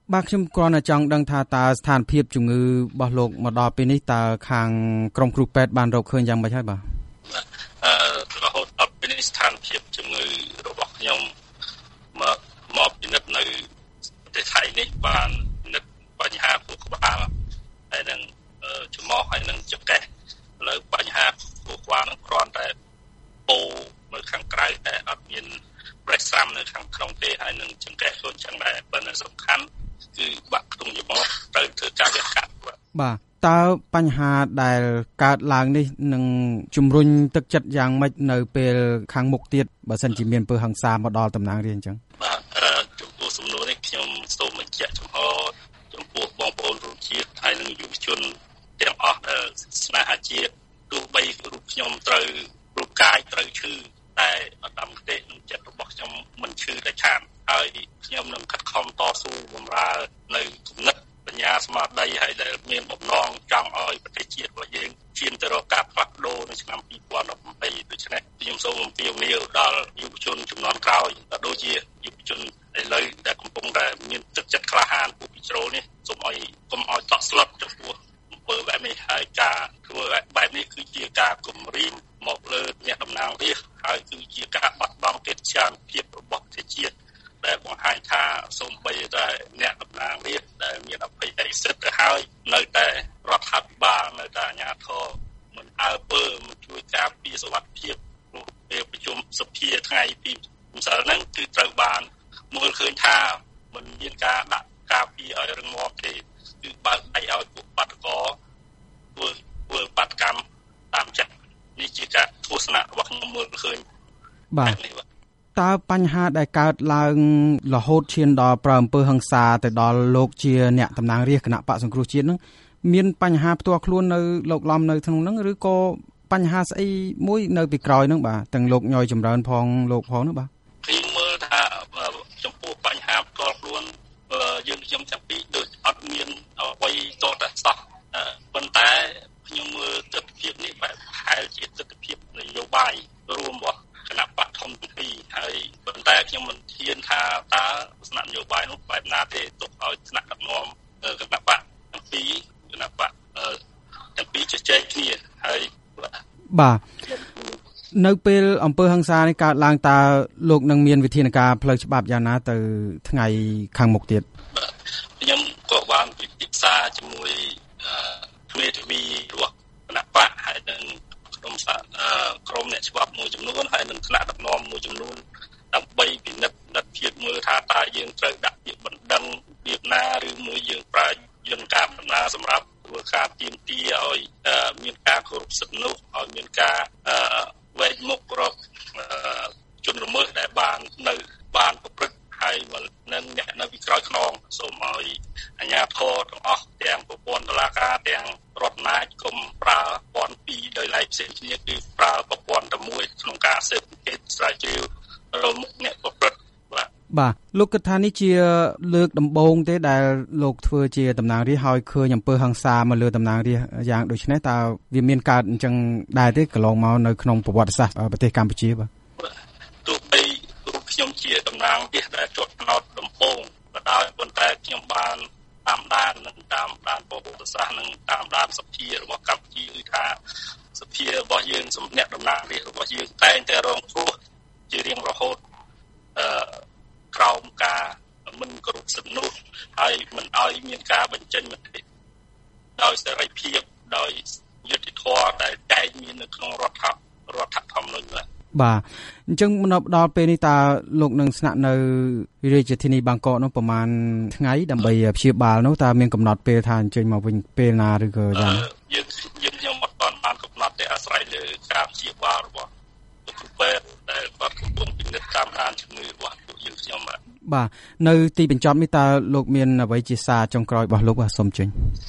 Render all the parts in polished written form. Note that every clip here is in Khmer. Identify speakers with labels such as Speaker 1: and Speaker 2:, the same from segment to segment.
Speaker 1: បាទខ្ញុំគ្រាន់តែចង់ដឹងថាតើស្ថានភាពជំងឺរបស់លោកមកដល់ពេលនេះតើខាងក្រុមគ្រូពេទ្យបានរកឃើញយ៉ាងម៉េចហើយបាទ
Speaker 2: រហូតដល់ពេលនេះស្ថានភាពជំងឺរបស់ខ្ញុំមកពិនិត្យនៅប្រទេសថៃនេះបានពិនិត្យបញ្ហាខួរក្បាលហើយនឹងច្រមុះហើយនឹងចង្កេះឥឡូវបញ្ហាខួរក្បាលនឹងគ្រាន់តែពោនៅខាងក្រៅតែអត់មានប្រេះស្រាំនៅខាងក្នុងទេហើយនឹងចង្កេះខ្លួនចឹងដែរប៉ុន្តែសំខាន់គឺបាក់ខ្ទង់ច្រមុះត្រូវធ្វើការវះកាត់
Speaker 1: បាទតើបញ្ហាដែលកើតឡើងនេះនឹងជំរុញទឹកចិត្តយ៉ាងម៉េចនៅពេលខាងមុខទៀតបើសិនជាមានអំពើហិង្សាមកដល់តំណាងរាស្ត្រអញ្ចឹង
Speaker 2: បាទចំពោះសំណួរនេះខ្ញុំសូមបញ្ជាក់ចំហចំពោះបងប្អូនរួមជាតិហើយនិងយុវជនទាំងអស់ដែលស្នេហាជាតិទោះបីរូបខ្ញុំត្រូវរូបកាយត្រូវឈឺតែអត្តមគតិនិងចិត្តរបស់ខ្ញុំមិនឈឺតែខានហើយខ្ញុំនឹងខិតខំតស៊ូបម្រើនៅគំនិតបញ្ញាស្មារតីហើយដែលមានបំណងចង់ឲ្យប្រទេសជាតិរបស់យើងឈានទៅរកការផ្លាស់ប្ដូរនៅឆ្នាំ2018ដូច្នេះខ្ញុំសូមអំពាវនាវដល់យុវជនជំនាន់ក្រោយក៏ដូចជាយុវជនឥឡូវដែលកំពុងតែមានទឹកចិត្តក្លាហានពុះពីជ្រុលនេះសូមឲ្យកុំឲ្យតក់ស្លុតចំពោះអំពើបែបនេះហើយការធ្វើបែបនេះគឺជាការគំរាមមកលើអ្នកតំណាងរាស្ត្រហើយគឺជាការបាត់បង់កិត្តិយសភាពរបស់ប្រទេសជាតិដែលបង្ហាញថាសូម្បីតែអ្នកតំណាងរាស្ត្រដែលមានអភ័យសិទ្ធិទៅហើយនៅតែរដ្ឋាភិបាលនៅតែអាជ្ញាធរមិនអើពើមិនជួយការពារសុវត្ថិភាពពេលប្រជុំសភាថ្ងៃទីម្សិលហ្នឹងគឺត្រូវបានមើលឃើញថាមិនមានការដាក់ការពារឲ្យរឹងមាំទេគឺបើកដៃឲ្យពួកបាតកោធ្វើបាតកម្មតាមចិត្តនេះជាការទស្សនៈរបស់ខ្ញុំមើលឃើញ
Speaker 1: បាទតើបញ្ហាដែលកើតឡើងរហូតឈានដល់ប្រើអំពើហិង្សាទៅដល់លោកជាអ្នកតំណាងរាស្ត្រគណៈបកសង្គ្រោះជាតិនឹងមានបញ្ហាផ្ទាល់ខ្លួននៅលោកឡំនៅក្នុងហ្នឹងឬក៏បញ្ហាស្អីមួយនៅពីក្រោយហ្នឹងបាទទាំងលោកញយចម្រើនផងលោកផងនោះបាទ
Speaker 2: ខ្ញុំមើលថាចំពោះបញ្ហាផ្ទាល់ខ្លួនយើងខ្ញុំចាំពីដូចអត់មានអ្វីតតសោះប៉ុន្តែខ្ញុំមើលទស្សនវិជ្ជានេះបែបហែលជាទស្សនវិជ្ជានយោបាយរួមរបស់គណៈបកធំពីរហើយប៉ុន្តែខ្ញុំមិនធានថាតើស្នាក់នយោបាយនោះបែបណាទេទុកឲ្យស្នាក់ដឹកនាំគណៈបកទាំងពីរគណៈបកទាំងពីរជជែកគ្នាហើយ
Speaker 1: បាទនៅពេលអំពើហិង្សានេះកើតឡើងតើលោកនឹងមានវិធានការផ្លូវច្បាប់យ៉ាងណាទៅថ្ងៃខាងមុខទៀត
Speaker 2: ខ្ញុំក៏បានពិភាក្សាជាមួយទ្វេទ្វីរបស់គណៈបកហើយនឹងក្រុមអ្នកច្បាប់មួយចំនួនហើយនឹងថ្នាក់ដឹកនាំមួយចំនួនដើម្បីពិនិត្យភាពមើលថាតើយើងត្រូវដាក់ពាក្យបណ្ដឹងពីណាឬមួយយើងប្រើយន្តការបណ្ណាសម្រាប់ធ្វើការទាមទារឲ្យមានការគោរពសិទ្ធិមនុស្សឲ្យមានការវែកមុខរកជនល្មើសដែលបានប្រព្រឹត្តហើយនឹងអ្នកនៅពីក្រោយខ្នងសូមឲ្យអាជ្ញាធរទាំងអស់ទាំងប្រព័ន្ធតុលាការទាំងរដ្ឋាភិបាលគុំប្រើព័ន្ធពីរដោយឡែកផ្សេងគ្នាគឺប្រើប្រព័ន្ធតែមួយក្នុងការស៊ើបអង្កេតស្រាវជ្រាវរកមុខអ្នកប្រព្រឹត្ត
Speaker 1: បាទលោកគិតថានេះជាលើកដំបូងទេដែលលោកធ្វើជាតំណាងរាស្ត្រហើយឃើញអំពើហិង្សាមកលើតំណាងរាស្ត្រយ៉ាងដូចនេះតើវាមានកើតអញ្ចឹងដែរទេកន្លងមកនៅក្នុងប្រវត្តិសាស្ត្រប្រទេសកម្ពុជាបាទ
Speaker 2: ទោះបីរូបខ្ញុំជាតំណាងរាស្ត្រដែលជាប់ផ្នត់ដំបូងក៏ដោយប៉ុន្តែខ្ញុំបានតាមដានប្រវត្តិសាស្ត្រនិងតាមដានសភារបស់កម្ពុជាគឺថាសភារបស់យើងសម្នាក់តំណាងរាស្ត្ររបស់យើងតែងតែរងគ្រោះជារៀងរហូតក្រោមការមិនគោរពសិទ្ធិមនុស្សហើយមិនឲ្យមានការបញ្ចេញមតិដោយសេរីភាពដោយយុត្តិធម៌ដែលតែងមាននៅក្នុងរដ្ឋធម្មនុញ្ញ
Speaker 1: បាទអញ្ចឹងដល់ពេលនេះតើលោកនឹងស្នាក់នៅរាជធានីបាងកកនោះប្រហែលថ្ងៃដើម្បីព្យាបាលនោះតើមានកំណត់ពេលថាអញ្ជើញមកវិញពេលណាឬក៏យ៉ាង
Speaker 2: យើងខ្ញុំអត់បានកំណត់ទេអាស្រ័យលើការព្យាបាលរបស់លោកគ្រូពេទ្យដែលគាត់កំពុងពិនិត្យតាមដានជំងឺរបស់យើងខ្ញុំ
Speaker 1: បាទនៅទីបញ្ចប់នេះតើលោកមានអ្វីជាសារចុងក្រោយរបស់លោកបាទសូមចេញ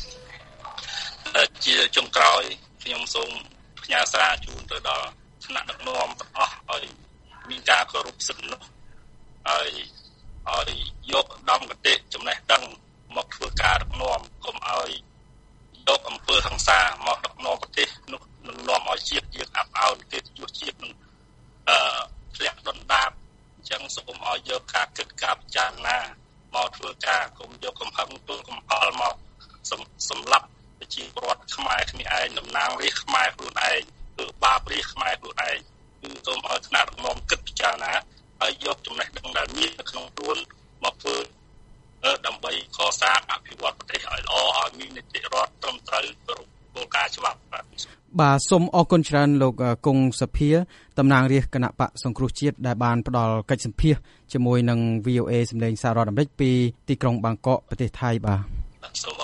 Speaker 2: ជាចុងក្រោយខ្ញុំសូមផ្ញើសារជូនទៅដល់ថ្នាក់ដឹកនាំទាំងអស់ឲ្យមានការគោរពសិទ្ធិមនុស្សឲ្យយកឧត្តមគតិចំណេះដឹងមកធ្វើការដឹកនាំកុំឲ្យយកអំពើហិង្សាមកដឹកនាំប្រទេសនោះនឹងនាំឲ្យជាតិយើងអាប់អោនកិត្តិយសជាតិនឹងធ្លាក់ដុនដាបអញ្ចឹងសូមឲ្យយកការគិតការពិចារណាមកធ្វើការកុំយកកំហឹងទោសកំហល់មកសម្រាប់ប្រជាពលរដ្ឋខ្មែរគ្នាឯងតំណាងរាស្ត្រខ្មែរខ្លួនឯងគឺបាបរាស្ត្រខ្មែរខ្លួនឯងគឺសូមឲ្យថ្នាក់ដឹកនាំគិតពិចារណាហើយយកចំណេះដឹងដែលមាននៅក្នុងខ្លួនមកធ្វើដើម្បីកសាងអភិវឌ្ឍប្រទេសឲ្យល្អឲ្យមាននីតិរដ្ឋត្រឹមត្រូវគោរពគោលការណ៍ច្បាប់
Speaker 1: បាទសូមអរគុណច្រើនលោកគង់សភាតំណាងរាស្ត្រគណៈបកសង្គ្រោះជាតិដែលបានផ្ដល់កិច្ចសម្ភាសជាមួយនឹង VOA សម្លេងសាររដ្ឋអាមេរិកពីទីក្រុងបាងកកប្រទេសថៃបាទ
Speaker 2: សូម